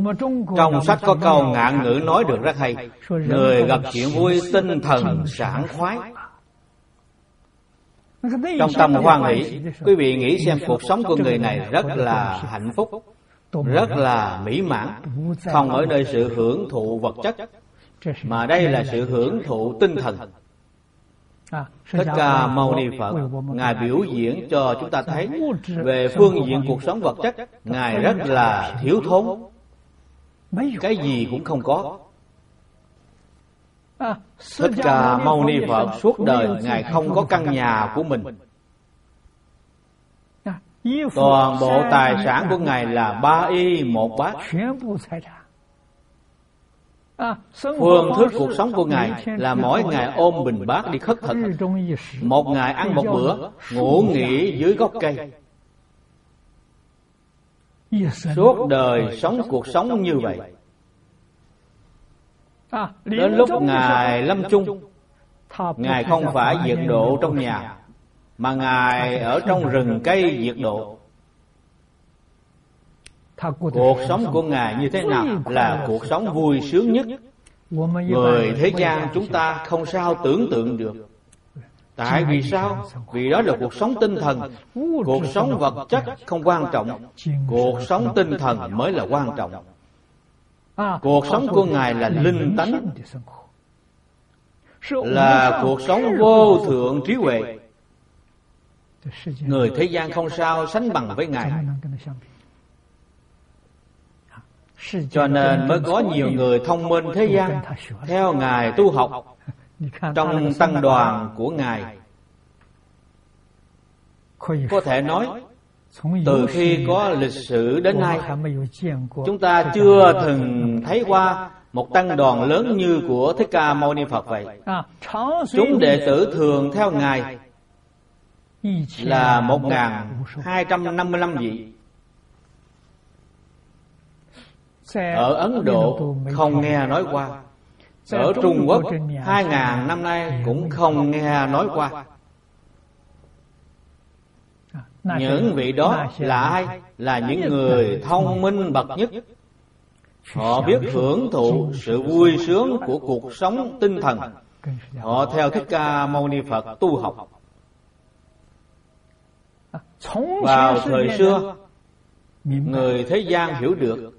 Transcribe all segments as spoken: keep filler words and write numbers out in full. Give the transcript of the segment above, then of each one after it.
Trong sách có câu ngạn ngữ nói được rất hay: người gặp chuyện vui tinh thần sảng khoái. Trong tâm hoan hỷ, quý vị nghĩ xem cuộc sống của người này rất là hạnh phúc, rất là mỹ mãn, không ở nơi sự hưởng thụ vật chất, mà đây là sự hưởng thụ tinh thần. Thích Ca Mâu Ni Phật, Ngài biểu diễn cho chúng ta thấy về phương diện cuộc sống vật chất, Ngài rất là thiếu thốn, cái gì cũng không có. Thích Ca Mâu Ni Phật suốt đời Ngài không có căn nhà của mình. Toàn bộ tài sản của Ngài là ba y một bát. Phương thức cuộc sống của Ngài là mỗi ngày ôm bình bát đi khất thực, một ngày ăn một bữa, ngủ nghỉ dưới gốc cây. Suốt đời sống cuộc sống như vậy. Đến lúc Ngài lâm chung, Ngài không phải diệt độ trong nhà, mà Ngài ở trong rừng cây diệt độ. Cuộc sống của Ngài như thế nào là cuộc sống vui sướng nhất? Người thế gian chúng ta không sao tưởng tượng được. Tại vì sao? Vì đó là cuộc sống tinh thần. Cuộc sống vật chất không quan trọng, cuộc sống tinh thần mới là quan trọng. Cuộc sống của Ngài là linh tánh, là cuộc sống vô thượng trí huệ. Người thế gian không sao sánh bằng với Ngài. Cho nên mới có nhiều người thông minh thế gian theo Ngài tu học. Trong tăng đoàn của Ngài, có thể nói từ khi có lịch sử đến nay, chúng ta chưa từng thấy qua một tăng đoàn lớn như của Thích Ca Mâu Ni Phật vậy. Chúng đệ tử thường theo Ngài là một nghìn hai trăm năm mươi lăm vị. Ở Ấn Độ không nghe nói qua. Ở Trung Quốc hai ngàn năm nay cũng không nghe nói qua. Những vị đó là ai? Là những người thông minh bậc nhất. Họ biết hưởng thụ sự vui sướng của cuộc sống tinh thần. Họ theo Thích Ca Mâu Ni Phật tu học. Vào thời xưa, người thế gian hiểu được,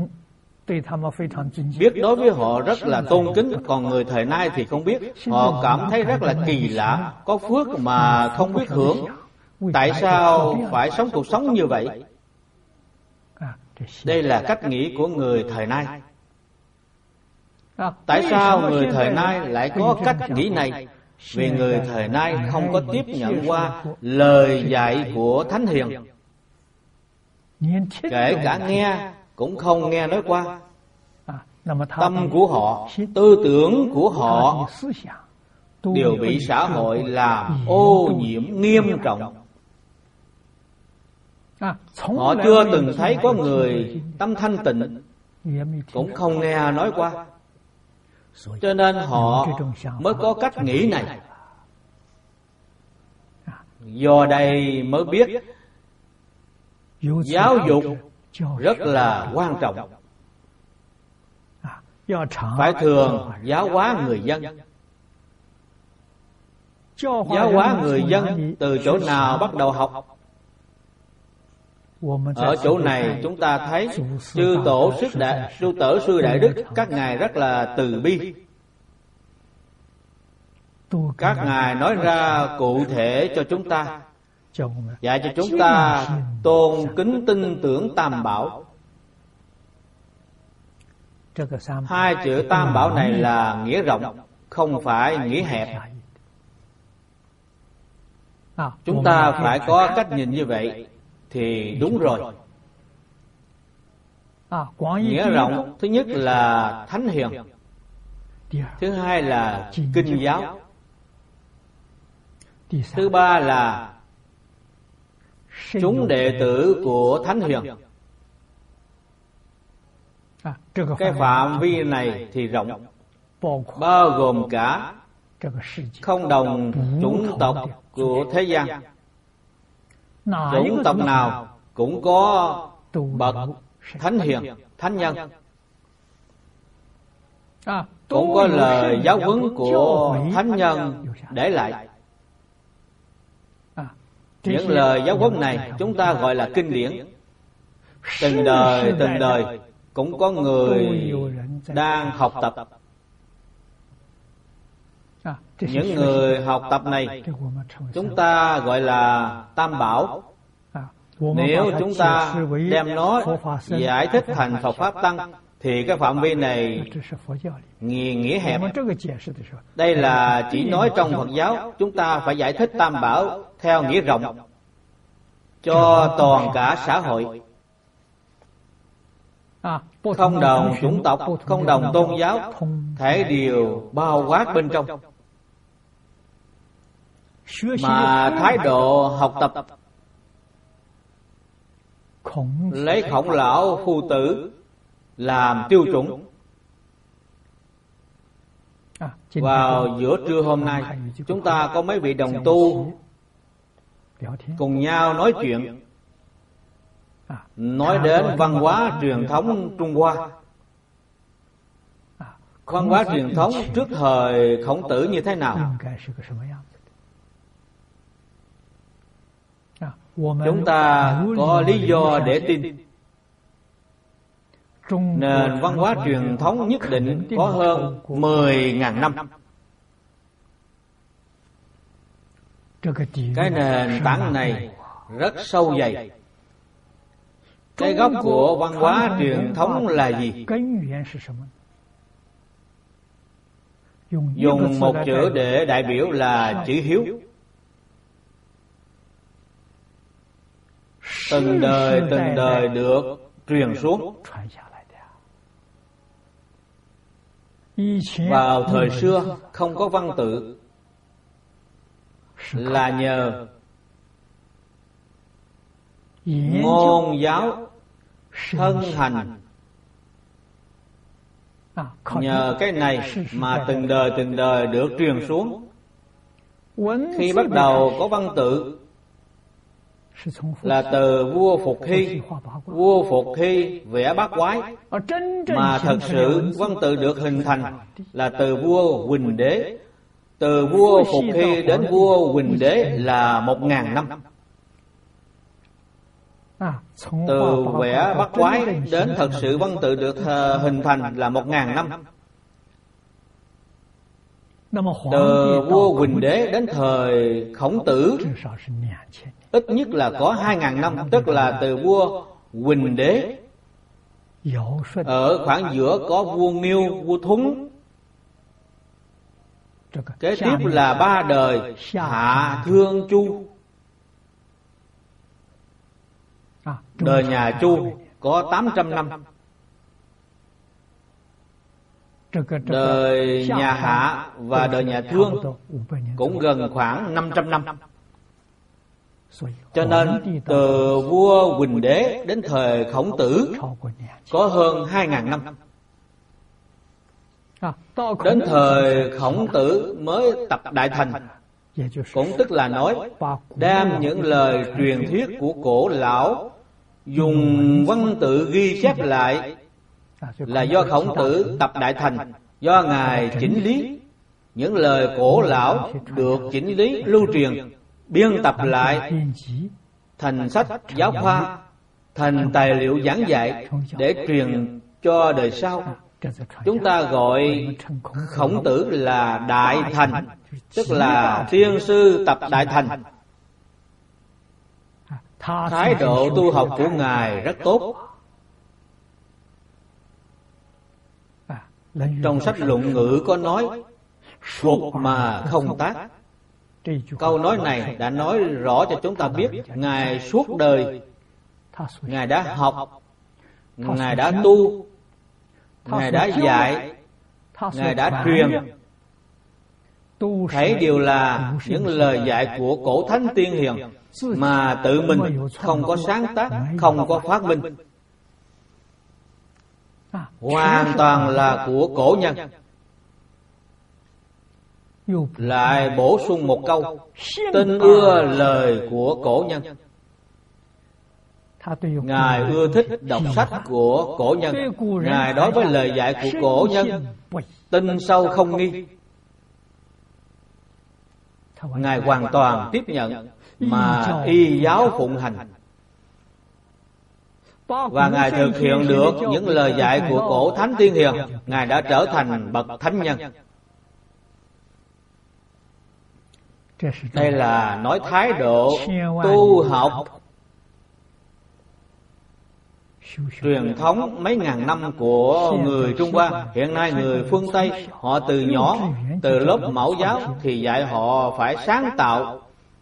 biết đối với họ rất là tôn kính. Còn người thời nay thì không biết. Họ cảm thấy rất là kỳ lạ, có phước mà không biết hưởng. Tại sao phải sống cuộc sống như vậy? Đây là cách nghĩ của người thời nay. Tại sao người thời nay lại có cách nghĩ này? Vì người thời nay không có tiếp nhận qua lời dạy của Thánh Hiền. Kể cả nghe cũng không nghe nói qua. Tâm của họ, tư tưởng của họ đều bị xã hội làm ô nhiễm nghiêm trọng. Họ chưa từng thấy có người tâm thanh tịnh, cũng không nghe nói qua. Cho nên họ mới có cách nghĩ này. Do đây mới biết giáo dục rất là quan trọng. Phải thường giáo hóa người dân. Giáo hóa người dân từ chỗ nào bắt đầu học? Ở chỗ này chúng ta thấy chư tổ sư đại, chư tổ sư đại đức các ngài rất là từ bi. Các ngài nói ra cụ thể cho chúng ta, dạy cho chúng ta tôn kính tin tưởng Tam Bảo. Hai chữ Tam Bảo này là nghĩa rộng, không phải nghĩa hẹp. Chúng ta phải có cách nhìn như vậy thì đúng rồi. Nghĩa rộng thứ nhất là Thánh Hiền, thứ hai là Kinh giáo, thứ ba là chúng đệ tử của Thánh Hiền. Cái phạm vi này thì rộng, bao gồm cả không đồng chủng tộc của thế gian. Chủng tộc nào cũng có bậc Thánh Hiền, Thánh Nhân cũng có lời giáo huấn của thánh nhân để lại. Những lời giáo huấn này chúng ta gọi là kinh điển. Từng đời từng đời cũng có người đang học tập. Những người học tập này chúng ta gọi là Tam Bảo. Nếu chúng ta đem nó giải thích thành Phật Pháp Tăng thì cái phạm vi này nghĩa, nghĩa hẹp. Đây là chỉ nói trong Phật giáo, chúng ta phải giải thích Tam Bảo theo nghĩa rộng cho toàn cả xã hội. Không đồng chủng tộc, không đồng tôn giáo, thể đều bao quát bên trong. Mà thái độ học tập lấy Khổng Lão Phu Tử làm tiêu chuẩn. Vào giữa trưa hôm nay, chúng ta có mấy vị đồng tu cùng nhau nói chuyện, nói đến văn hóa truyền thống Trung Hoa. Văn hóa truyền thống trước thời Khổng Tử như thế nào? Chúng ta có lý do để tin nền văn hóa truyền thống nhất định có hơn mười ngàn năm. Cái nền tảng này rất sâu dày. Cái gốc của văn hóa truyền thống là gì? Dùng một chữ để đại biểu là chữ hiếu. Từng đời từng đời được truyền xuống. Vào thời xưa không có văn tự là nhờ ngôn giáo thân hành. Nhờ cái này mà từng đời từng đời được truyền xuống. Khi bắt đầu có văn tự là từ vua Phục Hy. Vua Phục Hy vẽ bát quái, mà thật sự văn tự được hình thành là từ vua Huỳnh Đế. Từ vua Phục Hy đến vua Huỳnh Đế là một ngàn năm. Từ vẽ bát quái đến thật sự văn tự được hình thành là một ngàn năm. Từ vua Huỳnh Đế đến thời Khổng Tử ít nhất là có hai ngàn năm, tức là từ vua Huỳnh Đế. Ở khoảng giữa có vua Nghiêu, vua Thuấn. Kế tiếp là ba đời Hạ Thương Chu. Đời nhà Chu có tám trăm năm. Đời nhà Hạ và đời nhà Thương cũng gần khoảng năm trăm năm. Cho nên từ vua Huỳnh Đế đến thời Khổng Tử có hơn hai ngàn năm. Đến thời Khổng Tử mới tập Đại Thành, cũng tức là nói đem những lời truyền thuyết của cổ lão dùng văn tự ghi chép lại, là do Khổng Tử tập Đại Thành, do Ngài chỉnh lý. Những lời cổ lão được chỉnh lý lưu truyền, biên tập lại thành sách giáo khoa, thành tài liệu giảng dạy để truyền cho đời sau. Chúng ta gọi Khổng Tử là Đại Thành, tức là tiên sư tập Đại Thành. Thái độ tu học của Ngài rất tốt. Trong sách Luận Ngữ có nói phục mà không tác. Câu nói này đã nói rõ cho chúng ta biết Ngài suốt đời Ngài đã học, Ngài đã tu, Ngài đã dạy, Ngài đã truyền. Thấy điều là những lời dạy của cổ thánh tiên hiền, mà tự mình không có sáng tác, không có phát minh, hoàn toàn là của cổ nhân. Lại bổ sung một câu: tin ưa lời của cổ nhân. Ngài ưa thích đọc sách của cổ nhân. Ngài đối với lời dạy của cổ nhân tin sâu không nghi. Ngài hoàn toàn tiếp nhận mà y giáo phụng hành. Và Ngài thực hiện được những lời dạy của cổ thánh tiên hiền. Ngài đã trở thành bậc thánh nhân. Đây là nói thái độ tu học truyền thống mấy ngàn năm của người Trung Hoa. Hiện nay người phương Tây, họ từ nhỏ, từ lớp mẫu giáo thì dạy họ phải sáng tạo,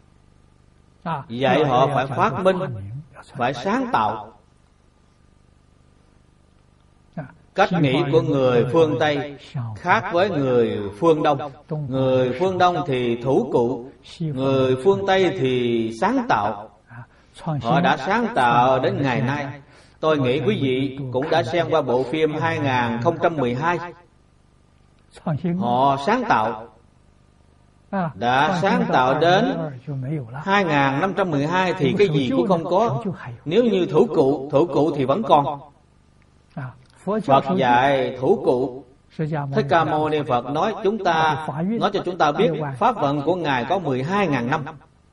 dạy họ phải phát minh, phải sáng tạo. Cách nghĩ của người phương Tây khác với người phương Đông. Người phương Đông thì thủ cụ, người phương Tây thì sáng tạo. Họ đã sáng tạo đến ngày nay. Tôi nghĩ quý vị cũng đã xem qua bộ phim hai không một hai. Họ sáng tạo, đã sáng tạo đến hai năm một hai thì cái gì cũng không có. Nếu như thủ cụ, thủ cụ thì vẫn còn. Phật dạy thủ cụ. Thích Ca Mâu Ni Phật nói chúng ta nói cho chúng ta biết pháp vận của Ngài có mười hai nghìn năm.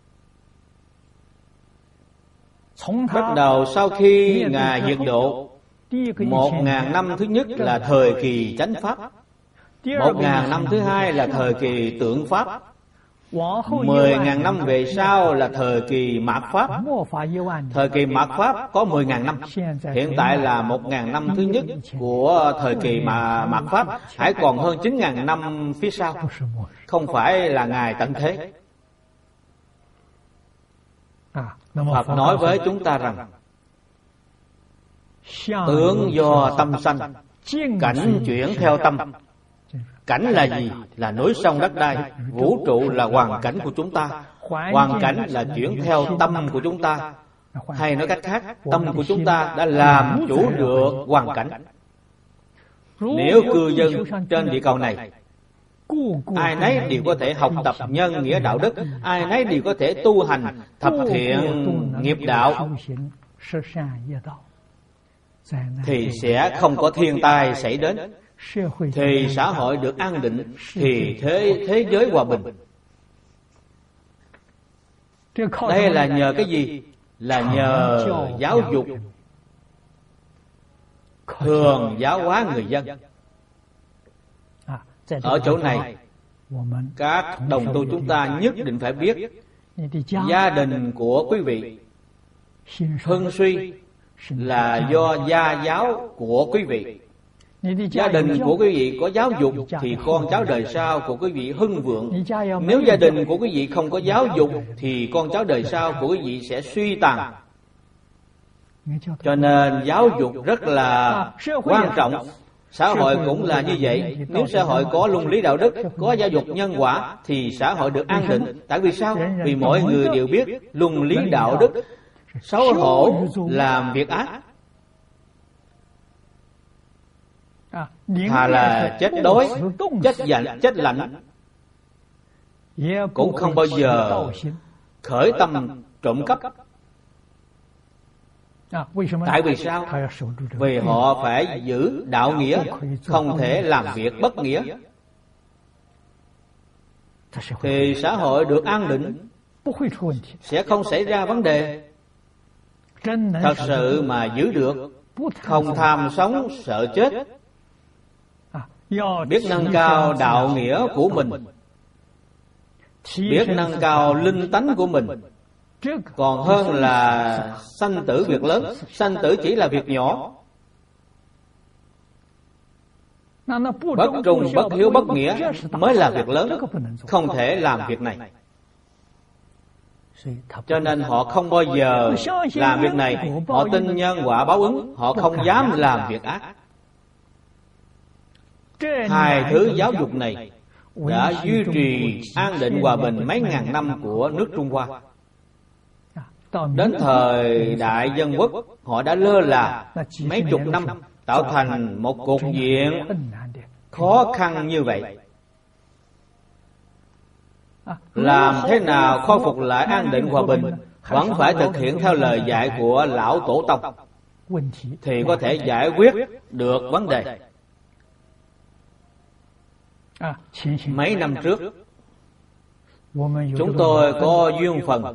Bắt đầu sau khi Ngài diệt độ, một ngàn năm thứ nhất là thời kỳ chánh pháp, một ngàn năm thứ hai là thời kỳ tượng pháp, mười ngàn năm về sau là thời kỳ mạt pháp. Thời kỳ mạt pháp có mười ngàn năm. Hiện tại là một ngàn năm thứ nhất của thời kỳ mà mạt pháp, hãy còn hơn chín ngàn năm phía sau. Không phải là Ngài tận thế. Phật nói với chúng ta rằng tướng do tâm sanh, cảnh chuyển theo tâm. Cảnh là gì? Là núi sông đất đai. Vũ trụ là hoàn cảnh của chúng ta. Hoàn cảnh là chuyển theo tâm của chúng ta. Hay nói cách khác, tâm của chúng ta đã làm chủ được hoàn cảnh. Nếu cư dân trên địa cầu này, ai nấy đều có thể học tập nhân nghĩa đạo đức, ai nấy đều có thể tu hành thập thiện nghiệp đạo, thì sẽ không có thiên tai xảy đến, thì xã hội được an định, thì thế thế giới hòa bình. Đây là nhờ cái gì? Là nhờ giáo dục, thường giáo hóa người dân. Ở chỗ này, các đồng tu chúng ta nhất định phải biết gia đình của quý vị hưng suy là do gia giáo của quý vị. Gia đình của quý vị có giáo dục thì con cháu đời sau của quý vị hưng vượng. Nếu gia đình của quý vị không có giáo dục thì con cháu đời sau của quý vị sẽ suy tàn. Cho nên giáo dục rất là quan trọng. Xã hội cũng là như vậy. Nếu xã hội có luân lý đạo đức, có giáo dục nhân quả thì xã hội được an định. Tại vì sao? Vì mọi người đều biết luân lý đạo đức, xấu hổ làm việc ác, thà là chết đói, chết giận, chết lạnh, cũng không bao giờ khởi tâm trộm cắp. Tại vì sao? Vì họ phải giữ đạo nghĩa, không thể làm việc bất nghĩa, thì xã hội được an định, sẽ không xảy ra vấn đề. Thật sự mà giữ được, không tham sống sợ chết, biết nâng cao đạo nghĩa của mình, biết nâng cao linh tánh của mình, còn hơn là sanh tử việc lớn. Sanh tử chỉ là việc nhỏ. Bất trung, bất hiếu, bất nghĩa mới là việc lớn. Không thể làm việc này. Cho nên họ không bao giờ làm việc này. Họ tin nhân quả báo ứng, họ không dám làm việc ác. Hai thứ giáo dục này đã duy trì an định hòa bình mấy ngàn năm của nước Trung Hoa. Đến thời đại dân quốc, họ đã lơ là mấy chục năm tạo thành một cục diện khó khăn như vậy. Làm thế nào khôi phục lại an định hòa bình? vẫn phải thực hiện theo lời dạy của lão tổ tông, thì có thể giải quyết được vấn đề. Mấy năm trước, chúng tôi có duyên phận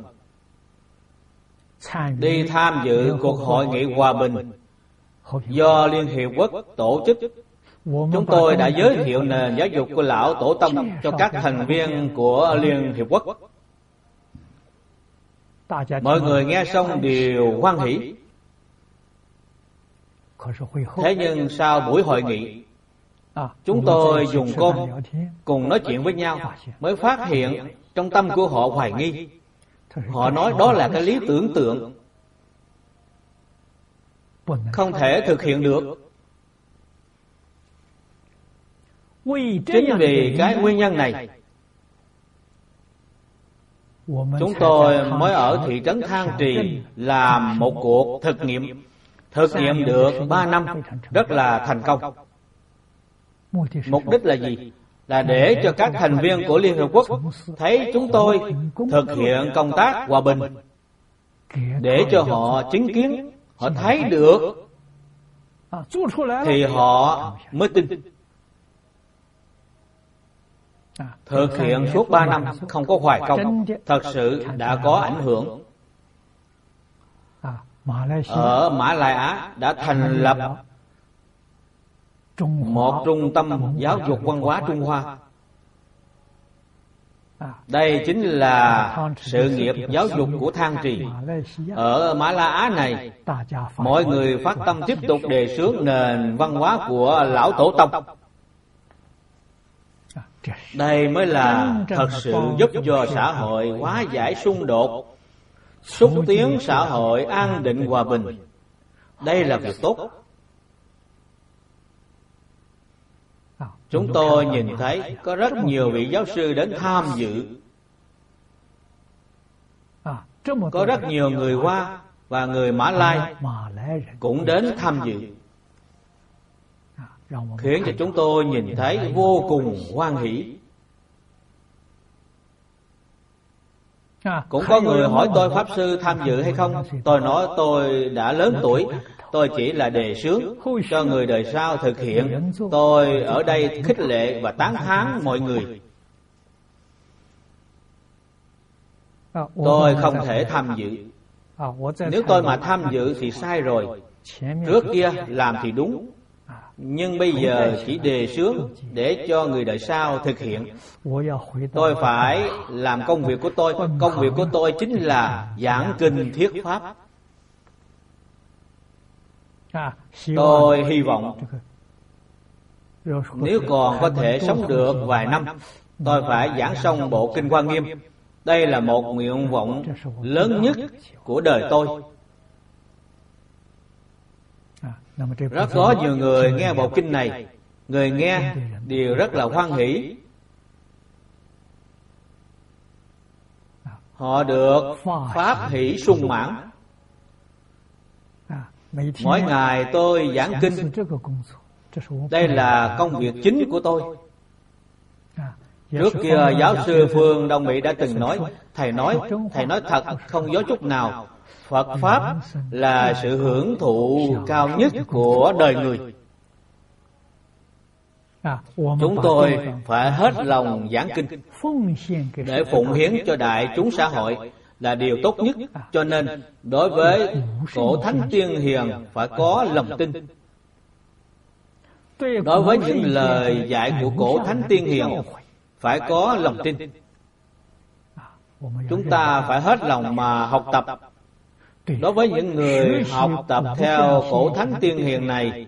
đi tham dự cuộc hội nghị hòa bình do Liên Hiệp Quốc tổ chức. Chúng tôi đã giới thiệu nền giáo dục của lão tổ tông cho các thành viên của Liên Hiệp Quốc. Mọi người nghe xong đều hoan hỉ. Thế nhưng sau buổi hội nghị, chúng tôi dùng cơm cùng nói chuyện với nhau, mới phát hiện trong tâm của họ hoài nghi. Họ nói đó là cái lý tưởng tượng, không thể thực hiện được. Chính vì cái nguyên nhân này, chúng tôi mới ở thị trấn Thang Trì làm một cuộc thực nghiệm. Thực nghiệm được ba năm, rất là thành công. Mục đích là gì? Là để cho các thành viên của Liên Hợp Quốc thấy chúng tôi thực hiện công tác hòa bình, để cho họ chứng kiến, họ thấy được, thì họ mới tin. Thực hiện suốt ba năm không có hoài công, thật sự đã có ảnh hưởng. Ở Mã Lai Á đã thành lập một trung tâm giáo dục văn hóa Trung Hoa. Đây chính là sự nghiệp giáo dục của Thang Trì. Ở Mã Lai Á này, mọi người phát tâm tiếp tục đề xướng nền văn hóa của lão tổ tông. Đây mới là thật sự giúp cho xã hội hóa giải xung đột, xúc tiến xã hội an định hòa bình. Đây là việc tốt. Chúng tôi nhìn thấy có rất nhiều vị giáo sư đến tham dự. Có rất nhiều người Hoa và người Mã Lai cũng đến tham dự, khiến cho chúng tôi nhìn thấy vô cùng hoan hỷ. Cũng có người hỏi tôi Pháp Sư tham dự hay không. Tôi nói tôi đã lớn tuổi, tôi chỉ là đề xướng cho người đời sau thực hiện. Tôi ở đây khích lệ và tán thán mọi người. Tôi không thể tham dự. Nếu tôi mà tham dự thì sai rồi. Trước kia làm thì đúng, nhưng bây giờ chỉ đề xướng để cho người đời sau thực hiện. Tôi phải làm công việc của tôi. Công việc của tôi chính là giảng kinh thuyết pháp. Tôi hy vọng nếu còn có thể sống được vài năm, tôi phải giảng xong bộ Kinh Hoa Nghiêm. Đây là một nguyện vọng lớn nhất của đời tôi. Rất có nhiều người nghe bộ kinh này, người nghe đều rất là hoan hỷ. Họ được pháp hỷ sung mãn. Mỗi ngày tôi giảng kinh. Đây là công việc chính của tôi. Trước kia giáo sư Phương Đông Mỹ đã từng nói, thầy nói, thầy nói thật không dối chút nào, Phật Pháp là sự hưởng thụ cao nhất của đời người. Chúng tôi phải hết lòng giảng kinh để phụng hiến cho đại chúng xã hội là điều tốt nhất. Cho nên đối với cổ thánh tiên hiền phải có lòng tin. Đối với những lời dạy của cổ thánh tiên hiền phải có lòng tin. Chúng ta phải hết lòng mà học tập. Đối với những người học tập theo cổ thánh tiên hiền này,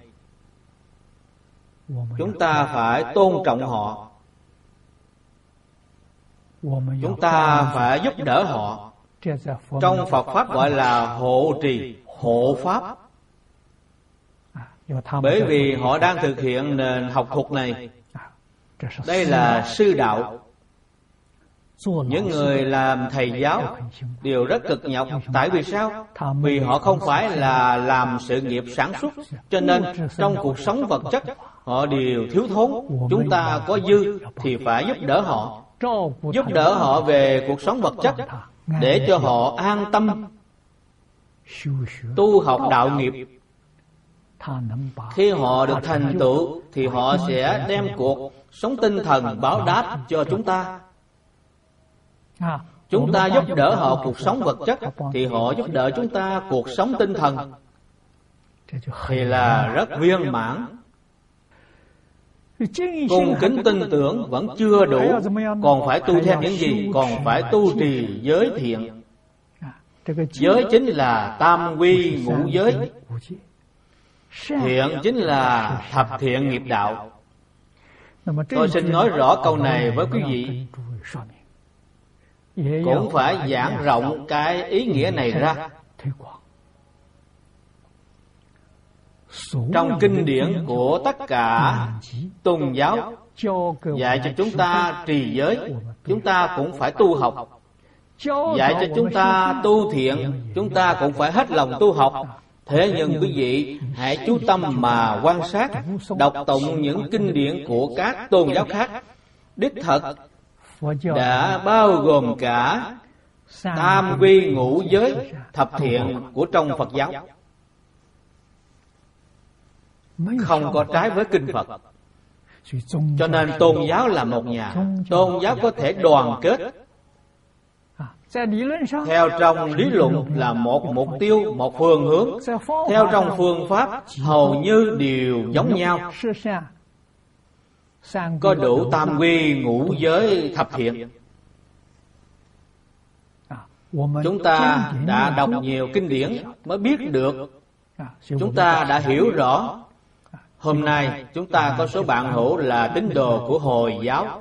chúng ta phải tôn trọng họ. Chúng ta phải giúp đỡ họ. Trong Phật Pháp gọi là hộ trì, hộ Pháp. Bởi vì họ đang thực hiện nền học thuật này. Đây là sư đạo. Những người làm thầy giáo đều rất cực nhọc. Tại vì sao? Vì họ không phải là làm sự nghiệp sản xuất, cho nên trong cuộc sống vật chất họ đều thiếu thốn. Chúng ta có dư thì phải giúp đỡ họ, giúp đỡ họ về cuộc sống vật chất. để cho họ an tâm tu học đạo nghiệp. Khi họ được thành tựu thì họ sẽ đem cuộc sống tinh thần báo đáp cho chúng ta. Chúng ta giúp đỡ họ cuộc sống vật chất thì họ giúp đỡ chúng ta cuộc sống tinh thần, thì là rất viên mãn. Cung kính tin tưởng vẫn chưa đủ, còn phải tu thêm những gì? Còn phải tu trì giới thiện. Giới chính là tam quy ngũ giới, thiện chính là thập thiện nghiệp đạo. Tôi xin nói rõ câu này với quý vị, cũng phải giảng rộng cái ý nghĩa này ra. Trong kinh điển của tất cả tôn giáo dạy cho chúng ta trì giới, chúng ta cũng phải tu học. Dạy cho chúng ta tu thiện, chúng ta cũng phải hết lòng tu học. Thế nhưng quý vị hãy chú tâm mà quan sát, đọc tụng những kinh điển của các tôn giáo khác. Đích thật đã bao gồm cả tam quy ngũ giới, thập thiện của trong Phật giáo, không có trái với kinh Phật. Cho nên tôn giáo là một nhà. Tôn giáo có thể đoàn kết. Theo trong lý luận là một mục tiêu, một phương hướng. Theo trong phương pháp hầu như đều giống nhau, có đủ tam quy ngũ giới thập thiện. Chúng ta đã đọc nhiều kinh điển mới biết được, chúng ta đã hiểu rõ. Hôm nay chúng ta có số bạn hữu là tín đồ của Hồi giáo.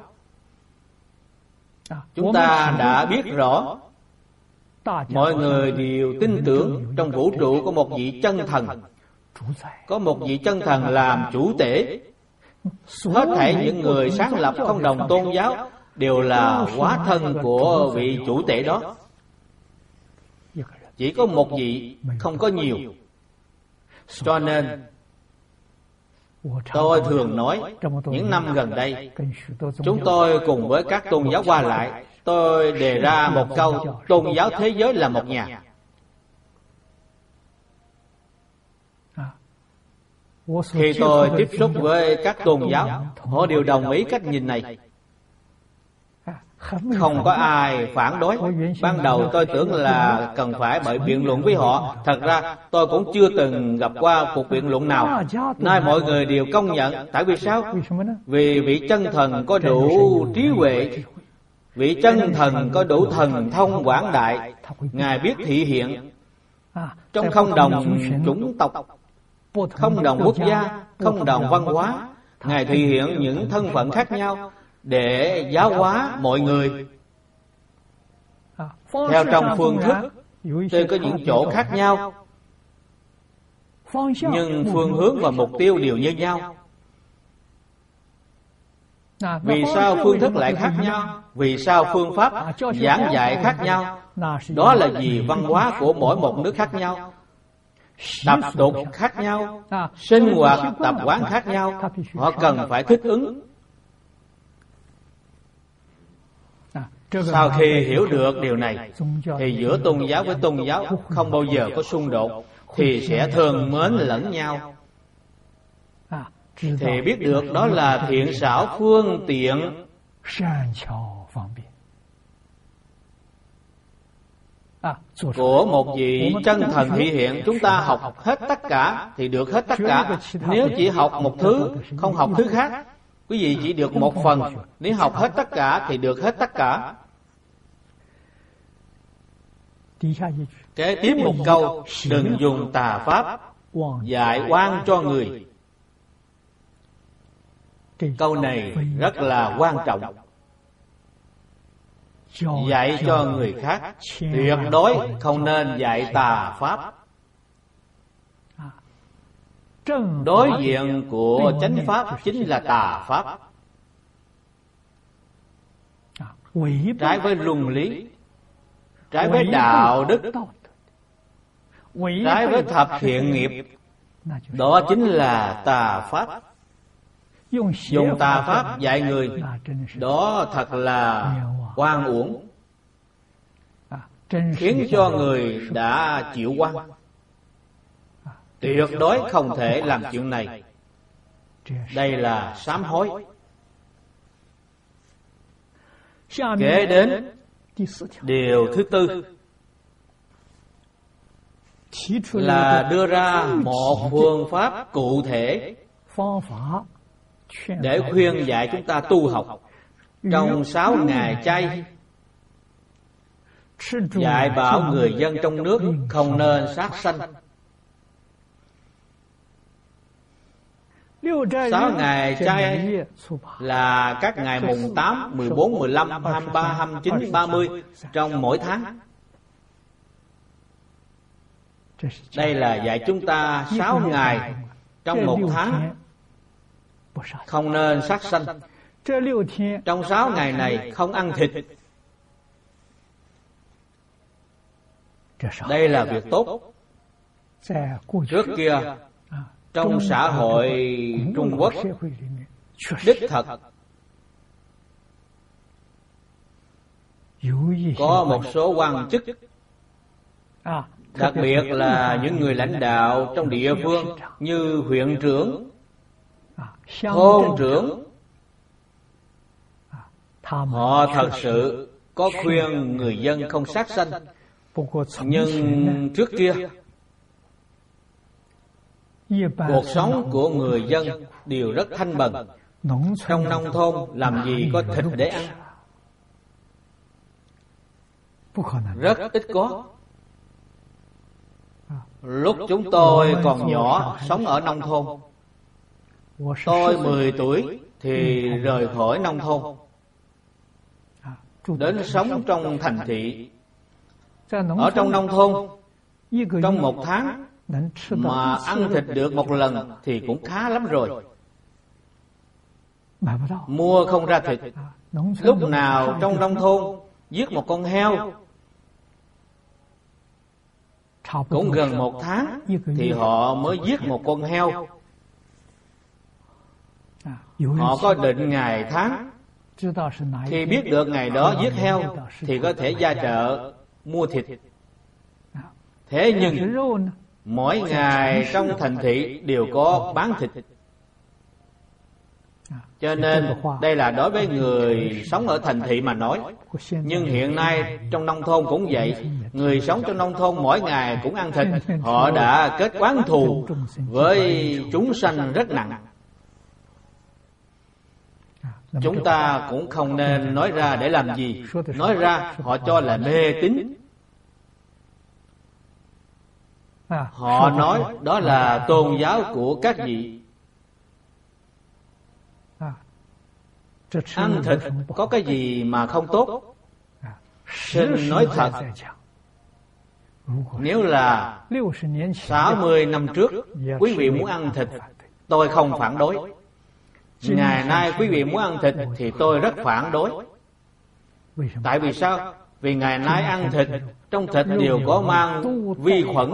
Chúng ta đã biết rõ, mọi người đều tin tưởng trong vũ trụ có một vị chân thần, có một vị chân thần làm chủ tể. Hết thảy những người sáng lập không đồng tôn giáo đều là hóa thân của vị chủ tể đó. Chỉ có một vị, không có nhiều. Cho nên tôi thường nói, những năm gần đây chúng tôi cùng với các tôn giáo qua lại, tôi đề ra một câu: tôn giáo thế giới là một nhà. Khi tôi tiếp xúc với các tôn giáo, họ đều đồng ý cách nhìn này, không có ai phản đối. Ban đầu tôi tưởng là cần phải bởi biện luận với họ. Thật ra tôi cũng chưa từng gặp qua cuộc biện luận nào. Nay mọi người đều công nhận. Tại vì sao? Vì vị chân thần có đủ trí huệ, vị chân thần có đủ thần thông quảng đại. Ngài biết thị hiện trong không đồng chủng tộc, không đồng quốc gia, không đồng văn hóa. Ngài thị hiện những thân phận khác nhau để giáo hóa mọi người. Theo trong phương thức tuy có những chỗ khác nhau, nhưng phương hướng và mục tiêu đều như nhau. Vì sao phương thức lại khác nhau? Vì sao phương pháp giảng dạy khác nhau? Đó là vì văn hóa của mỗi một nước khác nhau, tập tục khác nhau, sinh hoạt tập quán khác nhau. Họ cần phải thích ứng. Sau khi hiểu được điều này thì giữa tôn giáo với tôn giáo không bao giờ có xung đột, thì sẽ thương mến lẫn nhau, thì biết được đó là thiện xảo phương tiện. Của một vị chân thần thị hiện. Chúng ta học hết tất cả thì được hết tất cả. Nếu chỉ học một thứ, không học thứ khác, quý vị chỉ được một phần. Nếu học hết tất cả thì được hết tất cả. Kế tiếp một câu: đừng dùng tà pháp dạy oan cho người. Câu này rất là quan trọng. Dạy cho người khác, tuyệt đối không nên dạy tà pháp. Đối diện của chánh pháp chính là tà pháp, trái với luân lý, trái với đạo đức, trái với thập thiện nghiệp. Đó chính là tà pháp. Dùng tà pháp dạy người, đó thật là oan uổng. khiến cho người đã chịu quan. Tuyệt đối không thể làm chuyện này. Đây là sám hối. Kế đến điều thứ tư là đưa ra một phương pháp cụ thể để khuyên dạy chúng ta tu học. Trong sáu ngày chay, dạy bảo người dân trong nước không nên sát sanh. Sáu ngày chay là các ngày mùng tám, mười bốn, mười lăm, hai mươi ba, hai mươi chín, ba mươi trong mỗi tháng. Đây là dạy chúng ta sáu ngày trong một tháng không nên sát sanh. Trong sáu ngày này không ăn thịt. Đây là việc tốt. Trước kia trong xã hội Trung Quốc, đích thật có một số quan chức, đặc biệt là những người lãnh đạo trong địa phương như huyện trưởng, thôn trưởng, họ thật sự có khuyên người dân không sát sanh. Nhưng trước kia cuộc sống của người dân đều rất thanh bần. Trong nông thôn làm gì có thịt để ăn? Rất ít có. Lúc chúng tôi còn nhỏ sống ở nông thôn, tôi mười tuổi thì rời khỏi nông thôn, đến sống trong thành thị. Ở trong nông thôn, trong một tháng mà ăn thịt được một lần thì cũng khá lắm rồi. Mua không ra thịt. Lúc nào trong nông thôn giết một con heo cũng gần một tháng thì họ mới giết một con heo. Họ có định ngày tháng. Khi biết được ngày đó giết heo thì có thể ra chợ mua thịt. Thế nhưng mỗi ngày trong thành thị đều có bán thịt. Cho nên đây là đối với người sống ở thành thị mà nói. Nhưng hiện nay trong nông thôn cũng vậy. Người sống trong nông thôn mỗi ngày cũng ăn thịt. Họ đã kết oán thù với chúng sanh rất nặng. Chúng ta cũng không nên nói ra để làm gì. Nói ra họ cho là mê tín. Họ nói đó là tôn giáo của các vị. Ăn thịt có cái gì mà không tốt? Xin nói thật, nếu là sáu mươi năm trước quý vị muốn ăn thịt, tôi không phản đối. Ngày nay quý vị muốn ăn thịt thì tôi rất phản đối. Tại vì sao? Vì ngày nay ăn thịt, trong thịt đều có mang vi khuẩn.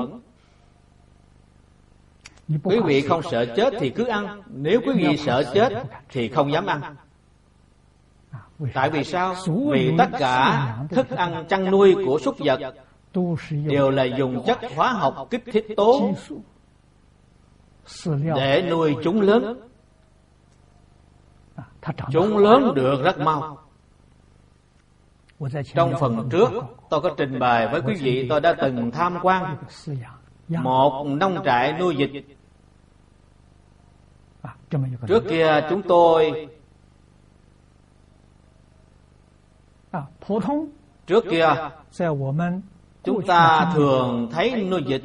Quý vị không sợ chết thì cứ ăn. Nếu quý vị sợ chết thì không dám ăn. Tại vì sao? Vì tất cả thức ăn chăn nuôi của súc vật đều là dùng chất hóa học kích thích tố để nuôi chúng lớn. Chúng lớn được rất mau. Trong phần trước tôi có trình bày với quý vị, tôi đã từng tham quan một nông trại nuôi vịt. Trước kia chúng tôi Trước kia chúng ta thường thấy nuôi vịt.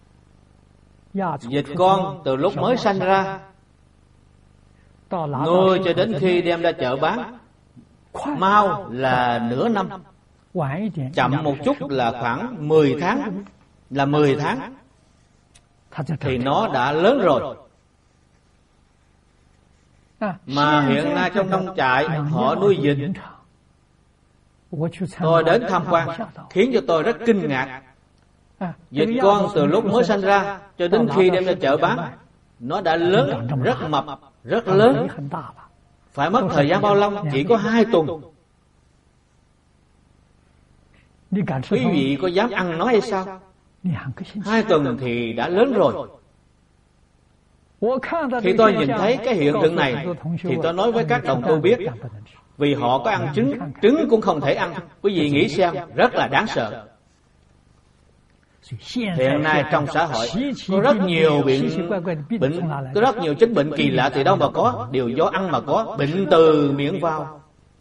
Vịt con từ lúc mới sanh ra, nuôi cho đến khi đem ra chợ bán, mau là nửa năm, chậm một chút là khoảng mười tháng, là mười tháng thì nó đã lớn rồi. Mà hiện nay trong nông trại họ nuôi vịt, tôi đến tham quan khiến cho tôi rất kinh ngạc. Vịt con từ lúc mới sanh ra cho đến khi đem ra chợ bán, nó đã lớn, rất mập, rất lớn. Phải mất thời gian bao lâu? Chỉ có hai tuần. Quý vị có dám ăn nó hay sao? Hai tuần thì đã lớn rồi. Khi tôi nhìn thấy cái hiện tượng này thì tôi nói với các đồng tu biết, vì họ có ăn trứng, trứng cũng không thể ăn. Quý vị nghĩ xem, rất là đáng sợ. Hiện nay trong xã hội có rất nhiều bệnh, bệnh có rất nhiều chứng bệnh kỳ lạ từ đâu mà có, đều do ăn mà có, bệnh từ miệng vào.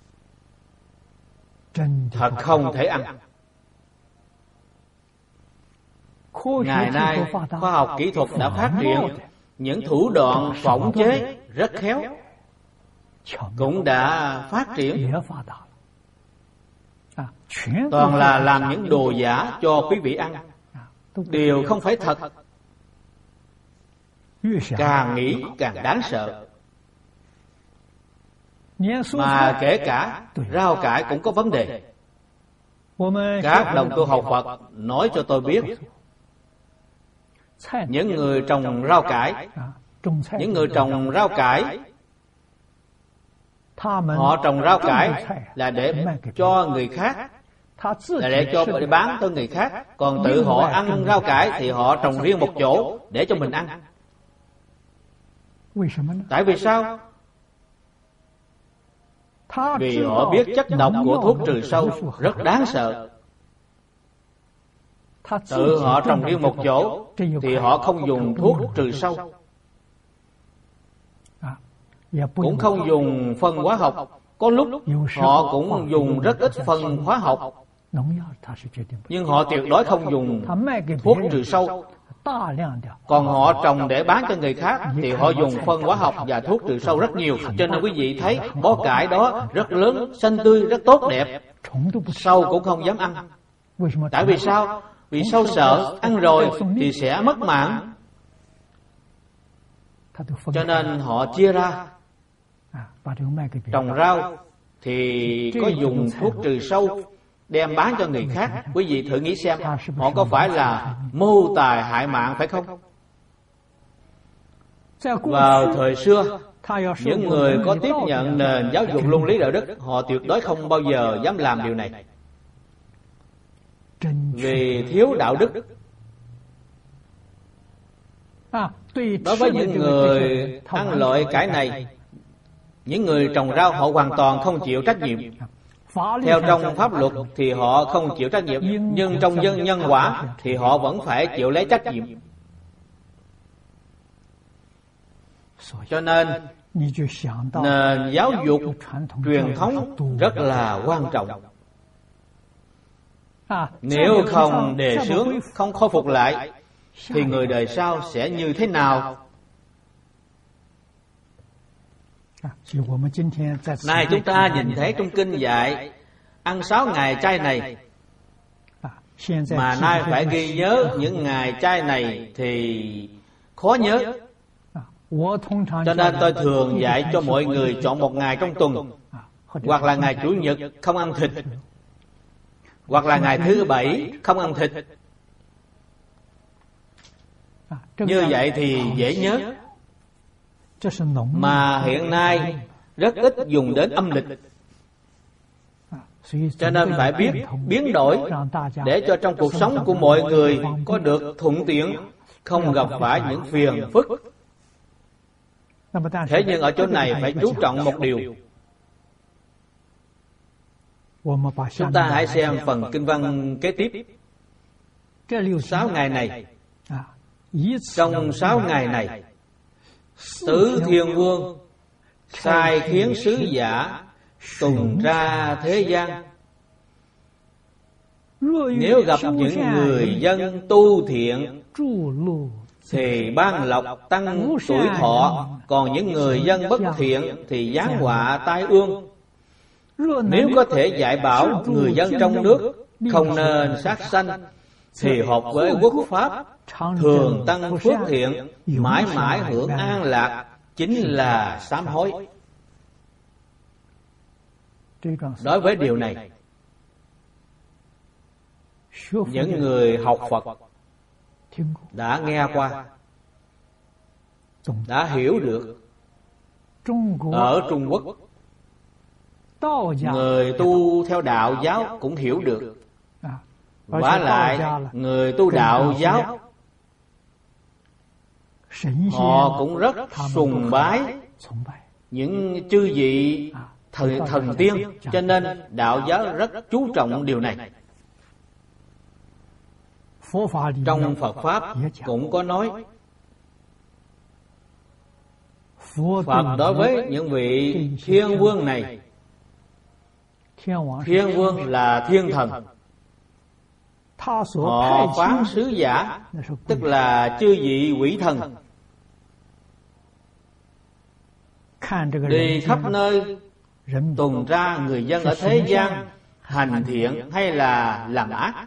Thật không thể ăn. Ngày nay khoa học kỹ thuật đã phát triển những thủ đoạn phỏng chế rất khéo, cũng đã phát triển, toàn là làm những đồ giả cho quý vị ăn, đều không phải thật. Càng nghĩ càng đáng sợ. Mà kể cả rau cải cũng có vấn đề. Các đồng tu học Phật nói cho tôi biết, những người trồng rau cải, những người trồng rau cải, họ trồng rau cải là để cho người khác, là để cho để bán cho người khác, còn tự họ ăn rau cải thì họ trồng riêng một chỗ để cho mình ăn. Tại vì sao? Vì họ biết chất độc của thuốc trừ sâu rất đáng sợ. Tự họ trồng riêng một chỗ thì họ không dùng thuốc trừ sâu, cũng không dùng phân hóa học. Có lúc họ cũng dùng rất ít phân hóa học, nhưng họ tuyệt đối không dùng thuốc trừ sâu. Còn họ trồng để bán cho người khác thì họ dùng phân hóa học và thuốc trừ sâu rất nhiều. Cho nên quý vị thấy bó cải đó rất lớn, xanh tươi, rất tốt đẹp, sâu cũng không dám ăn. Tại vì sao? Vì sâu sợ ăn rồi thì sẽ mất mạng, cho nên họ chia ra. Trồng rau thì có dùng thuốc trừ sâu đem bán cho người khác. Quý vị thử nghĩ xem, họ có phải là mưu tài hại mạng phải không? Vào thời xưa, những người có tiếp nhận nền giáo dục luân lý đạo đức, họ tuyệt đối không bao giờ dám làm điều này, vì thiếu đạo đức. Đối với những người ăn loại cải này, những người trồng rau họ hoàn toàn không chịu trách nhiệm. Theo trong pháp luật thì họ không chịu trách nhiệm, nhưng trong dân nhân quả thì họ vẫn phải chịu lấy trách nhiệm. Cho nên nền giáo dục truyền thống rất là quan trọng. Nếu không đề xướng, không khôi phục lại thì người đời sau sẽ như thế nào? Này chúng ta nhìn thấy trong kinh dạy ăn sáu ngày chay này, mà nay phải ghi nhớ những ngày chay này thì khó nhớ. Cho nên tôi thường dạy cho mọi người chọn một ngày trong tuần, hoặc là ngày Chủ nhật không ăn thịt, hoặc là ngày thứ bảy không ăn thịt. Như vậy thì dễ nhớ. Mà hiện nay rất ít dùng đến âm lịch, cho nên phải biết biến đổi để cho trong cuộc sống của mọi người có được thuận tiện, không gặp phải những phiền phức. Thế nhưng ở chỗ này phải chú trọng một điều. Chúng ta hãy xem phần kinh văn kế tiếp. Sáu ngày này, trong sáu ngày này, Tứ Thiên Vương sai khiến sứ giả tuần tra thế gian. Nếu gặp những người dân tu thiện thì ban lộc tăng tuổi thọ, còn những người dân bất thiện thì giáng họa tai ương. Nếu có thể dạy bảo người dân trong nước không nên sát sanh thì hợp với quốc pháp, thường tăng phước thiện, mãi mãi hưởng an lạc, chính là sám hối. Đối với điều này, những người học Phật đã nghe qua, đã hiểu được. Ở Trung Quốc, người tu theo đạo giáo cũng hiểu được. Vả lại người tu đạo giáo họ cũng rất sùng bái những chư vị thần, thần tiên, cho nên đạo giáo rất chú trọng điều này. Trong Phật Pháp cũng có nói, Phật đối với những vị thiên vương này, thiên vương là thiên thần, họ phán sứ giả, tức là chư vị quỷ thần, đi khắp nơi tuần tra người dân ở thế gian hành thiện hay là làm ác.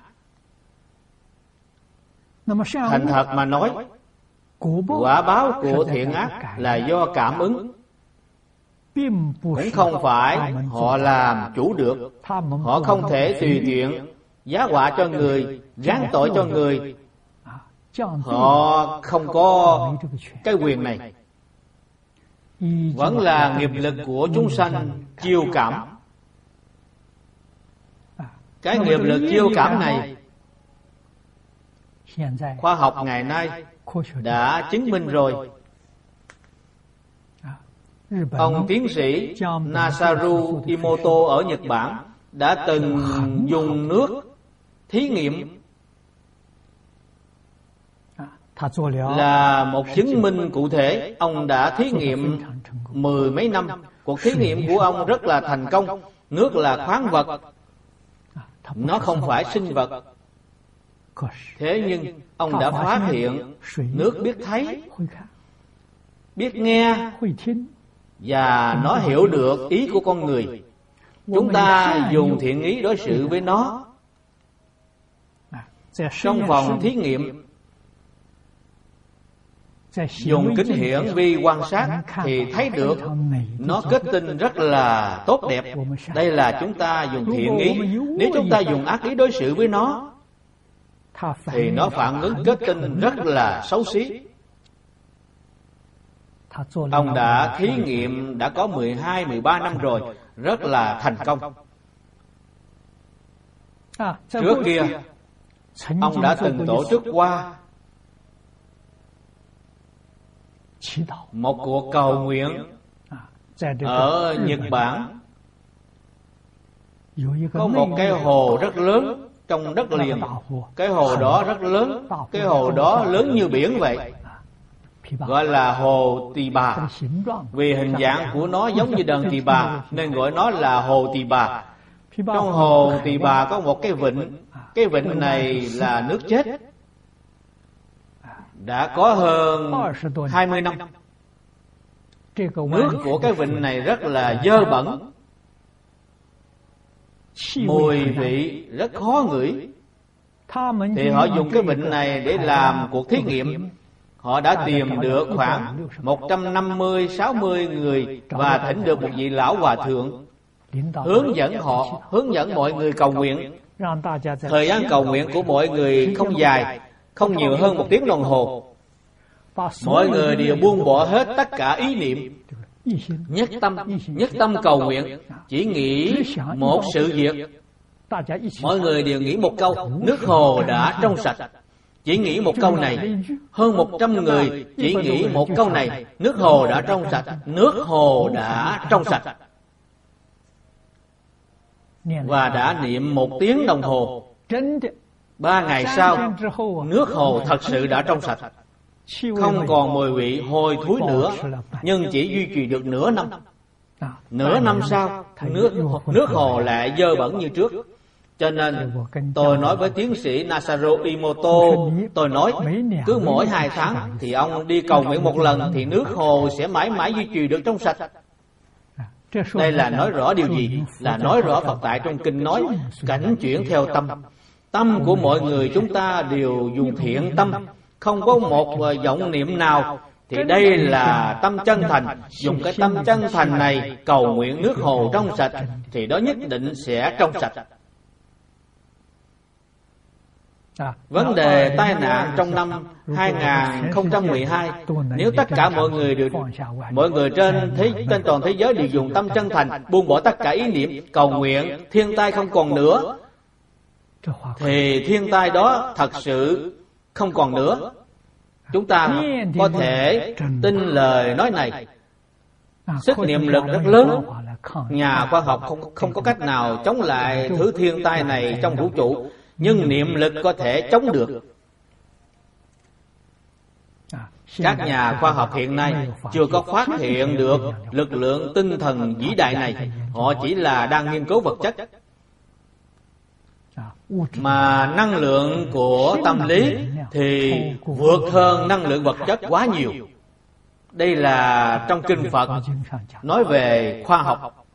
Thành thật mà nói, quả báo của thiện ác là do cảm ứng, cũng không phải họ làm chủ được. Họ không thể tùy tiện giá họa cho người, giáng tội cho người. Họ không có cái quyền này. Vẫn là nghiệp lực của chúng sanh chiêu cảm. Cái nghiệp lực chiêu cảm này, khoa học ngày nay đã chứng minh rồi. Ông tiến sĩ Masaru Emoto ở Nhật Bản đã từng dùng nước thí nghiệm, là một chứng minh cụ thể. Ông đã thí nghiệm mười mấy năm. Cuộc thí nghiệm của ông rất là thành công. Nước là khoáng vật, nó không phải sinh vật. Thế nhưng ông đã phát hiện nước biết thấy, biết nghe, và nó hiểu được ý của con người. Chúng ta dùng thiện ý đối xử với nó. Trong phòng thí nghiệm, dùng kính hiển vi quan sát thì thấy được nó kết tinh rất là tốt đẹp. Đây là chúng ta dùng thiện ý. Nếu chúng ta dùng ác ý đối xử với nó thì nó phản ứng kết tinh rất là xấu xí. Ông đã thí nghiệm đã có mười hai, mười ba năm rồi, rất là thành công. Trước kia, ông đã từng tổ chức qua một cuộc cầu nguyện ở Nhật Bản. Có một cái hồ rất lớn trong đất liền. Cái hồ đó rất lớn, cái hồ đó lớn như biển vậy, gọi là hồ Tỳ Bà. Vì hình dạng của nó giống như đờn Tỳ Bà nên gọi nó là hồ Tỳ Bà. Trong hồ Tỳ Bà có một cái vịnh. Cái vịnh này là nước chết, đã có hơn hai mươi năm. Nước của cái vịnh này rất là dơ bẩn, mùi vị rất khó ngửi. Thì họ dùng cái vịnh này để làm cuộc thí nghiệm. Họ đã tìm được khoảng một trăm năm mươi, sáu mươi người và thỉnh được một vị lão hòa thượng hướng dẫn họ, hướng dẫn mọi người cầu nguyện. Thời gian cầu nguyện của mọi người không dài, không nhiều hơn một tiếng đồng hồ. Mọi người đều buông bỏ hết tất cả ý niệm, nhất tâm, nhất tâm cầu nguyện, chỉ nghĩ một sự việc. Mọi người đều nghĩ một câu: nước hồ đã trong sạch. Chỉ nghĩ một câu này. Hơn một trăm người chỉ nghĩ một câu này: nước hồ đã trong sạch, nước hồ đã trong sạch. Và đã niệm một tiếng đồng hồ. Ba ngày sau, nước hồ thật sự đã trong sạch, không còn mùi vị hôi thối nữa, nhưng chỉ duy trì được nửa năm. Nửa năm sau, nước, nước hồ lại dơ bẩn như trước. Cho nên tôi nói với tiến sĩ Masaru Emoto, tôi nói cứ mỗi hai tháng thì ông đi cầu nguyện một lần, thì nước hồ sẽ mãi mãi duy trì được trong sạch. Đây là nói rõ điều gì? Là nói rõ Phật tại trong kinh nói cảnh chuyển theo tâm. Tâm của mọi người chúng ta đều dùng thiện tâm, không có một vọng niệm nào. Thì đây là tâm chân thành. Dùng cái tâm chân thành này cầu nguyện nước hồ trong sạch, thì đó nhất định sẽ trong sạch. Vấn đề tai nạn trong năm hai không một hai, nếu tất cả mọi người đều mọi người trên thế trên toàn thế giới đều dùng tâm chân thành, buông bỏ tất cả ý niệm cầu nguyện, thiên tai không còn nữa, thì thiên tai đó thật sự không còn nữa. Chúng ta có thể tin lời nói này. Sức niệm lực rất lớn. Nhà khoa học không, không có cách nào chống lại thứ thiên tai này trong vũ trụ, nhưng niệm lực có thể chống được. Các nhà khoa học hiện nay chưa có phát hiện được lực lượng tinh thần vĩ đại này. Họ chỉ là đang nghiên cứu vật chất. Mà năng lượng của tâm lý thì vượt hơn năng lượng vật chất quá nhiều. Đây là trong kinh Phật nói về khoa học.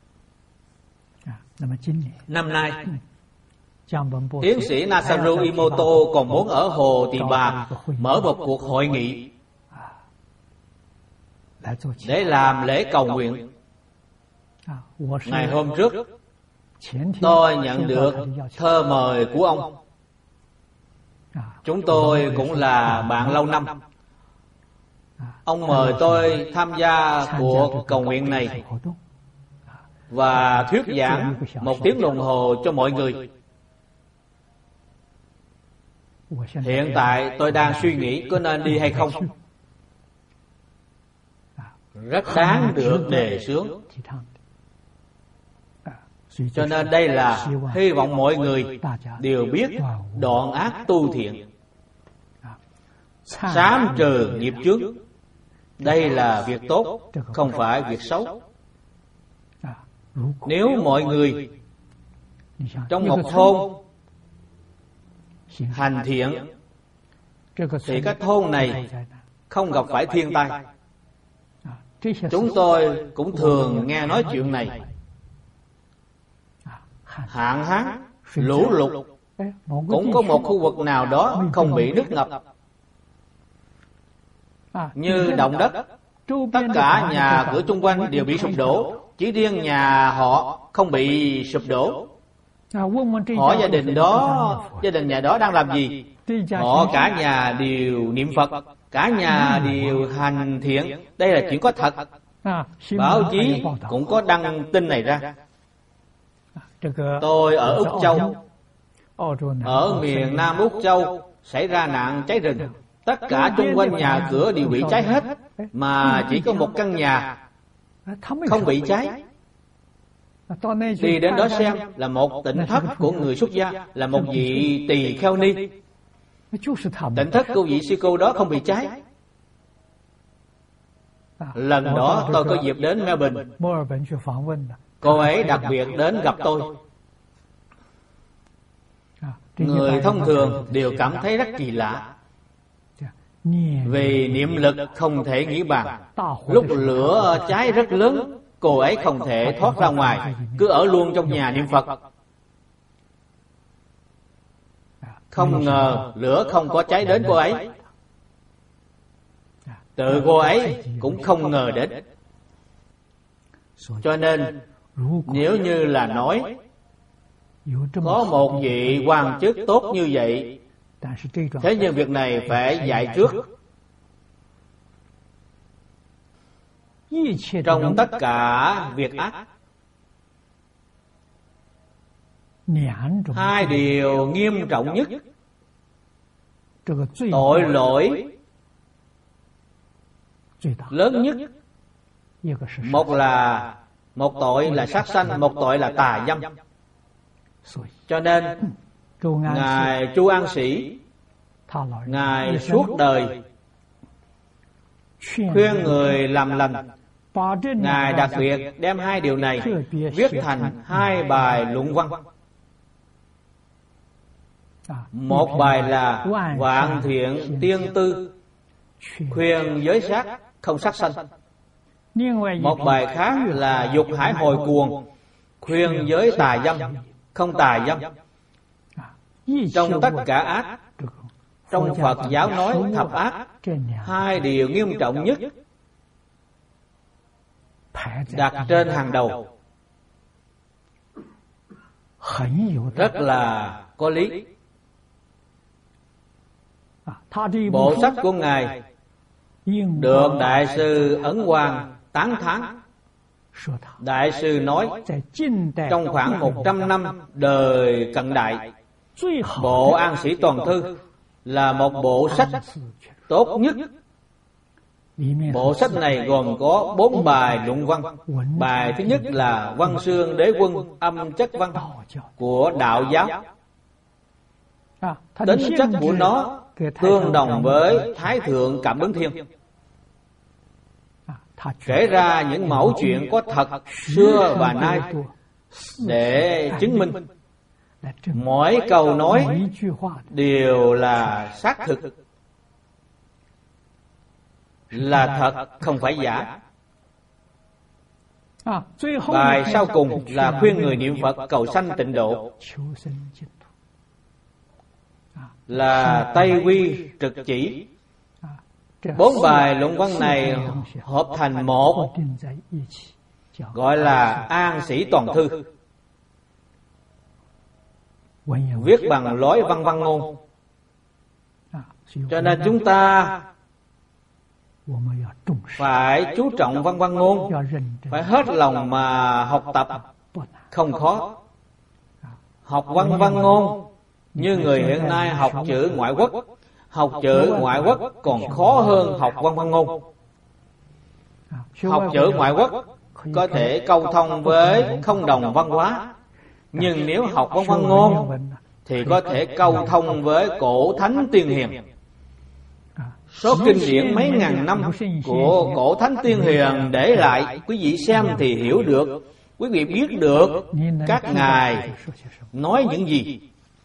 Năm nay, tiến sĩ Masaru Emoto còn muốn ở Hồ Tỳ Bà mở một cuộc hội nghị để làm lễ cầu nguyện. Ngày hôm trước, tôi nhận được thơ mời của ông. Chúng tôi cũng là bạn lâu năm. Ông mời tôi tham gia cuộc cầu nguyện này và thuyết giảng một tiếng đồng hồ cho mọi người. Hiện tại tôi đang suy nghĩ có nên đi hay không. Rất đáng được đề xướng. Cho nên đây là hy vọng mọi người đều biết đoạn ác tu thiện, sám trừ nghiệp chướng. Đây là việc tốt, không phải việc xấu. Nếu mọi người trong một thôn hành thiện thì cái thôn này không gặp phải thiên tai. Chúng tôi cũng thường nghe nói chuyện này. Hạn hán, lũ lụt, cũng có một khu vực nào đó không bị nước ngập. Như động đất, tất cả nhà cửa chung quanh đều bị sụp đổ, chỉ riêng nhà họ không bị sụp đổ. Hỏi gia đình đó, gia đình nhà đó đang làm gì? Họ cả nhà đều niệm Phật, cả nhà đều hành thiện. Đây là chuyện có thật. Báo chí cũng có đăng tin này ra. Tôi ở Úc Châu, ở miền Nam Úc Châu xảy ra nạn cháy rừng. Tất cả chung quanh nhà cửa đều bị cháy hết, mà chỉ có một căn nhà không bị cháy. Đi đến đó xem là một tỉnh thất của người xuất gia, là một vị tỳ kheo ni. Tỉnh thất của vị sư cô đó không bị cháy. Lần đó tôi có dịp đến Melbourne. Cô ấy đặc biệt đến gặp tôi. Người thông thường đều cảm thấy rất kỳ lạ. Vì niệm lực không thể nghĩ bàn. Lúc lửa cháy rất lớn, cô ấy không thể thoát ra ngoài, cứ ở luôn trong nhà niệm Phật. Không ngờ lửa không có cháy đến cô ấy. Tự cô ấy cũng không ngờ đến. Cho nên nếu như là nói có một vị quan chức tốt như vậy, thế nhưng việc này phải dạy trước. Trong tất cả việc ác, hai điều nghiêm trọng nhất, tội lỗi lớn nhất, một là một tội là sát sanh, một tội là tà dâm. Cho nên Ngài Chu An Sĩ, Ngài suốt đời khuyên người làm lành. Ngài đặc biệt đem hai điều này viết thành hai bài luận văn. Một bài là Vạn Thiện Tiên Tư, khuyên giới sát không sát sanh. Một bài khác là Dục Hải Hồi Cuồng, khuyên giới tà dâm không tà dâm. Trong tất cả ác, trong Phật giáo nói thập ác, hai điều nghiêm trọng nhất đặt trên hàng đầu, rất là có lý. Bộ sách của Ngài được Đại sư Ấn Quang tán thán. Đại sư nói trong khoảng một trăm năm đời cận đại, Bộ An Sĩ Toàn Thư là một bộ sách tốt nhất. Bộ sách này gồm có bốn bài luận văn. Bài thứ nhất là Văn Xương Đế Quân Âm Chất Văn của đạo giáo. Tính chất của nó tương đồng với Thái Thượng Cảm Ứng Thiên, kể ra những mẫu chuyện có thật xưa và nay để chứng minh mỗi câu nói đều là xác thực, là thật, không phải giả. Bài sau cùng là khuyên người niệm Phật cầu sanh tịnh độ, là Tây Quy Trực Chỉ. Bốn bài luận văn này hợp thành một, gọi là An Sĩ Toàn Thư, viết bằng lối văn văn ngôn. Cho nên chúng ta phải chú trọng văn văn ngôn, phải hết lòng mà học tập, không khó. Học văn văn ngôn như người hiện nay học chữ ngoại quốc, học chữ ngoại quốc còn khó hơn học văn văn ngôn. Học chữ ngoại quốc có thể câu thông với không đồng văn hóa, nhưng nếu học văn văn ngôn thì có thể câu thông với cổ thánh tiên hiền. Số kinh điển mấy ngàn năm của cổ thánh tiên hiền để lại, quý vị xem thì hiểu được, quý vị biết được các ngài nói những gì.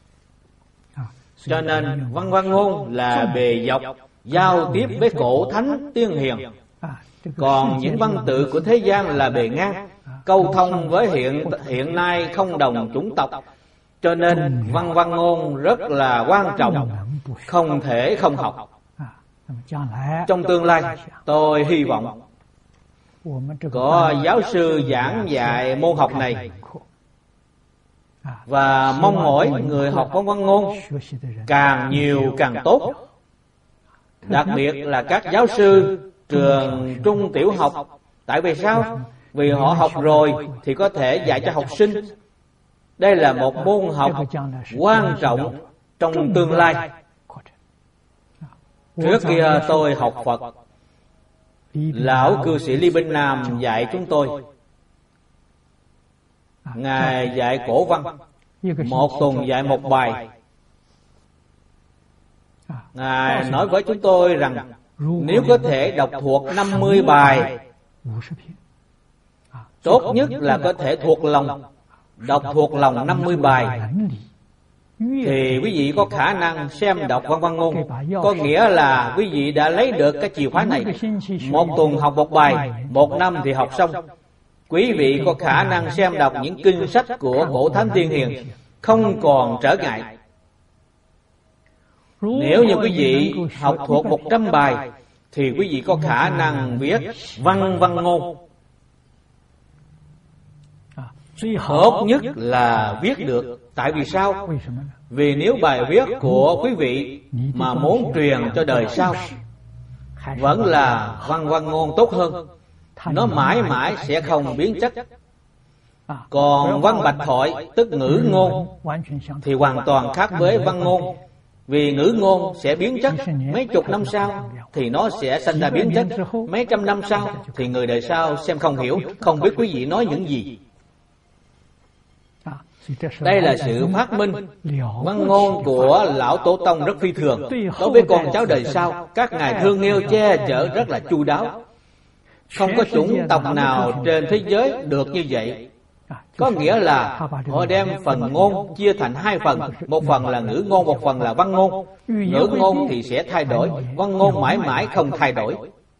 Cho nên văn văn ngôn là bề dọc giao tiếp với cổ thánh tiên hiền, còn những văn tự của thế gian là bề ngang câu thông với hiện hiện nay không đồng chủng tộc. Cho nên văn văn ngôn rất là quan trọng, không thể không học. Trong tương lai, tôi hy vọng có giáo sư giảng dạy môn học này, và mong mỗi người học văn văn ngôn càng nhiều càng tốt. Đặc biệt là các giáo sư trường trung tiểu học. Tại vì sao? Vì họ học rồi thì có thể dạy cho học sinh. Đây là một môn học quan trọng trong tương lai. Trước kia tôi học Phật, lão cư sĩ Lý Binh Nam dạy chúng tôi. Ngài dạy cổ văn, một tuần dạy một bài. Ngài nói với chúng tôi rằng nếu có thể đọc thuộc năm mươi bài, tốt nhất là có thể thuộc lòng, đọc thuộc lòng năm mươi bài, thì quý vị có khả năng xem đọc văn văn ngôn. Có nghĩa là quý vị đã lấy được cái chìa khóa này. Một tuần học một bài, một năm thì học xong. Quý vị có khả năng xem đọc những kinh sách của cổ thánh tiên hiền, không còn trở ngại. Nếu như quý vị học thuộc một trăm bài thì quý vị có khả năng viết văn văn ngôn. Tốt nhất là viết được. Tại vì sao? Vì nếu bài viết của quý vị mà muốn truyền cho đời sau, vẫn là văn văn ngôn tốt hơn. Nó mãi mãi sẽ không biến chất. Còn văn bạch thoại, tức ngữ ngôn, thì hoàn toàn khác với văn ngôn. Vì ngữ ngôn sẽ biến chất, mấy chục năm sau thì nó sẽ sinh ra biến chất, mấy trăm năm sau thì người đời sau xem không hiểu, không biết quý vị nói những gì. Đây là sự phát minh. Văn ngôn của lão tổ tông rất phi thường. Đối với con cháu đời sau, các ngài thương yêu che chở rất là chu đáo. Không có chủng tộc nào trên thế giới được như vậy. Có nghĩa là họ đem phần ngôn chia thành hai phần. Một phần là ngữ ngôn, một phần là văn ngôn. Ngữ ngôn thì sẽ thay đổi, văn ngôn mãi mãi không thay đổi.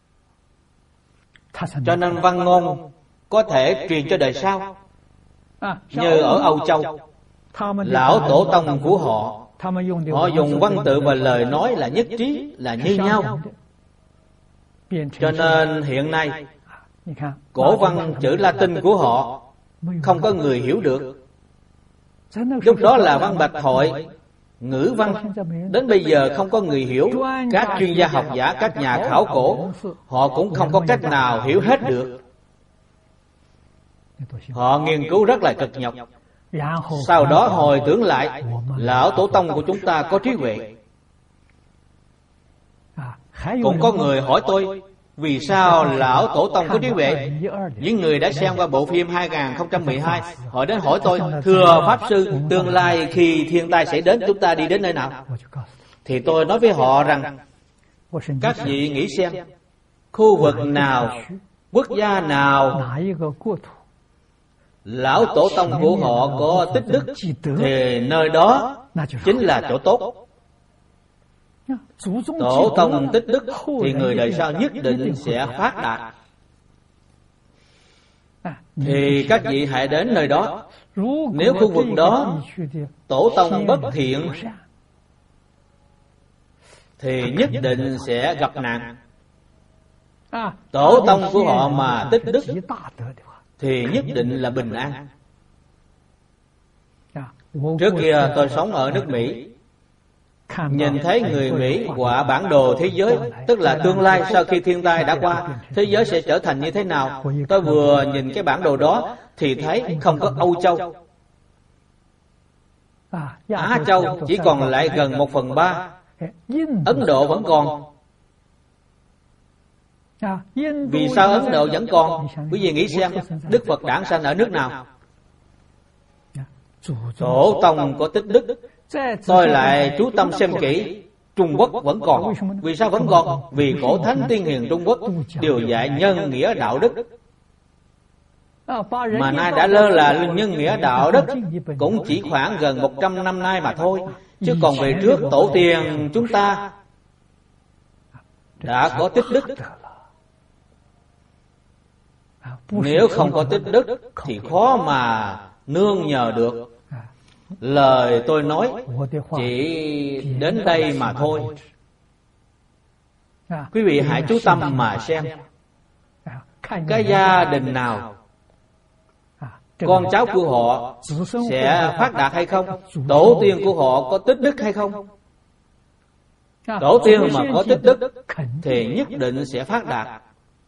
Cho nên văn ngôn có thể truyền cho đời sau. Như ở Âu Châu, lão tổ tông của họ, họ dùng văn tự và lời nói là nhất trí, là như nhau. Cho nên hiện nay cổ văn chữ Latin của họ không có người hiểu được. Lúc đó là văn bạch thoại, ngữ văn. Đến bây giờ không có người hiểu. Các chuyên gia học giả, các nhà khảo cổ, họ cũng không có cách nào hiểu hết được. Họ nghiên cứu rất là cực nhọc. Sau đó hồi tưởng lại, lão tổ tông của chúng ta có trí huệ. Cũng có người hỏi tôi, vì sao lão tổ tông có trí huệ? Những người đã xem qua bộ phim hai không một hai, họ đến hỏi tôi, thưa Pháp Sư, tương lai khi thiên tai xảy đến, chúng ta đi đến nơi nào? Thì tôi nói với họ rằng, các vị nghĩ xem, khu vực nào, quốc gia nào, lão tổ tông của họ có tích đức, thì nơi đó chính là chỗ tốt. Tổ tông tích đức thì người đời sau nhất định sẽ phát đạt. Thì các vị hãy đến nơi đó. Nếu khu vực đó tổ tông bất thiện thì nhất định sẽ gặp nạn. Tổ tông của họ mà tích đức thì nhất định là bình an. Trước kia tôi sống ở nước Mỹ, nhìn thấy người Mỹ quả bản đồ thế giới, tức là tương lai sau khi thiên tai đã qua, thế giới sẽ trở thành như thế nào. Tôi vừa nhìn cái bản đồ đó thì thấy không có Âu Châu, Á Châu chỉ còn lại gần một phần ba, Ấn Độ vẫn còn. Vì sao Ấn Độ vẫn còn? Quý vị nghĩ xem, Đức Phật đản sanh ở nước nào? Tổ tông có tích đức. Tôi lại chú tâm xem kỹ, Trung Quốc vẫn còn. Vì sao vẫn còn? Vì cổ thánh tiên hiền Trung Quốc đều dạy nhân nghĩa đạo đức, mà nay đã lơ là nhân nghĩa đạo đức cũng chỉ khoảng gần một trăm năm nay mà thôi. Chứ còn về trước tổ tiên chúng ta đã có tích đức. Nếu không có tích đức thì khó mà nương nhờ được. Lời tôi nói chỉ đến đây mà thôi. Quý vị hãy chú tâm mà xem, cái gia đình nào con cháu của họ sẽ phát đạt hay không? Tổ tiên của họ có tích đức hay không? Tổ tiên mà có tích đức thì nhất định sẽ phát đạt.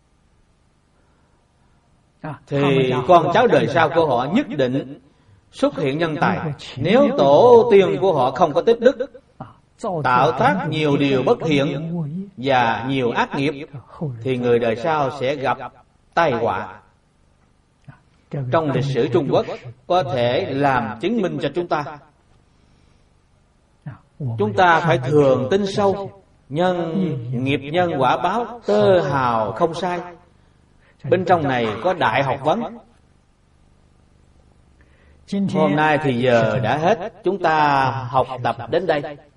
Thì con cháu đời sau của họ nhất định xuất hiện nhân tài. Nếu tổ tiên của họ không có tích đức, tạo tác nhiều điều bất thiện và nhiều ác nghiệp, thì người đời sau sẽ gặp tai họa. Trong lịch sử Trung Quốc có thể làm chứng minh cho chúng ta. Chúng ta phải thường tin sâu, nhân nghiệp nhân quả báo, tơ hào không sai. Bên trong này có đại học vấn. Hôm nay thì giờ đã hết, chúng ta học tập đến đây.